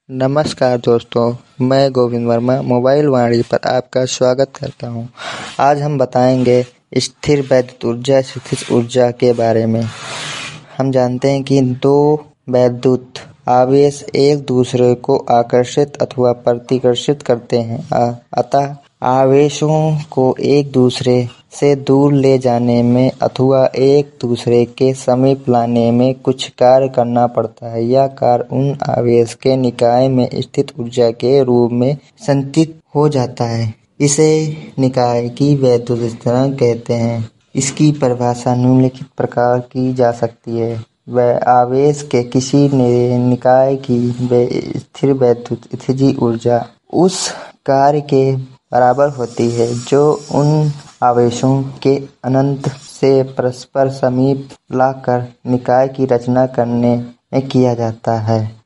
नमस्कार दोस्तों, मैं गोविंद वर्मा मोबाइल वाणी पर आपका स्वागत करता हूं। आज हम बताएंगे स्थिर वैद्युत ऊर्जा, स्थितिज ऊर्जा के बारे में। हम जानते हैं कि दो वैद्युत आवेश एक दूसरे को आकर्षित अथवा प्रतिकर्षित करते हैं, अतः आवेशों को एक दूसरे से दूर ले जाने में अथवा एक दूसरे के समीप लाने में कुछ कार्य करना पड़ता है। यह कार्य उन आवेश के निकाय में स्थित ऊर्जा के रूप में संचित हो जाता है। इसे निकाय की वैद्युत स्थिरांक कहते हैं। इसकी परिभाषा निम्नलिखित प्रकार की जा सकती है। वह आवेश के किसी निकाय की स्थिर वैद्युत स्थितिज ऊर्जा उस कार्य के बराबर होती है जो उन आवेशों के अनंत से परस्पर समीप लाकर निकाय की रचना करने में किया जाता है।